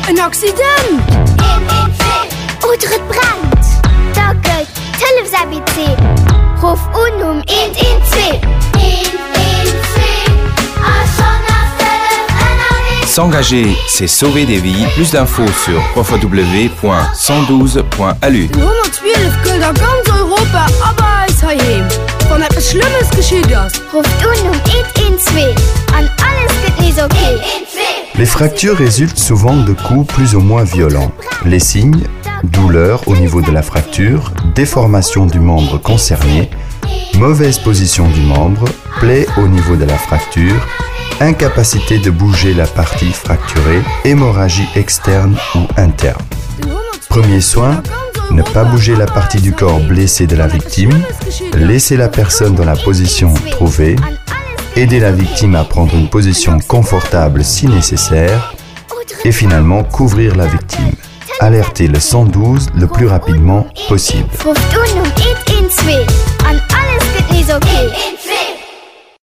Ein Accident! Oder et brennt. Da geht Tellefs ABC. Ruf un 112. 112. S'engager, c'est sauver des vies. Plus d'infos sur www.112.lu. 112 gilt a ganz Europa, aber es heim. Wenn etwas Schlimmes geschieht ist. Ruft un 112. An alles geht nicht okay. Les fractures résultent souvent de coups plus ou moins violents. Les signes, douleur au niveau de la fracture, déformation du membre concerné, mauvaise position du membre, plaie au niveau de la fracture, incapacité de bouger la partie fracturée, hémorragie externe ou interne. Premier soin, ne pas bouger la partie du corps blessée de la victime, laisser la personne dans la position trouvée, aider la victime à prendre une position confortable si nécessaire, et finalement couvrir la victime. Alerter le 112 le plus rapidement possible. Ruft un 112.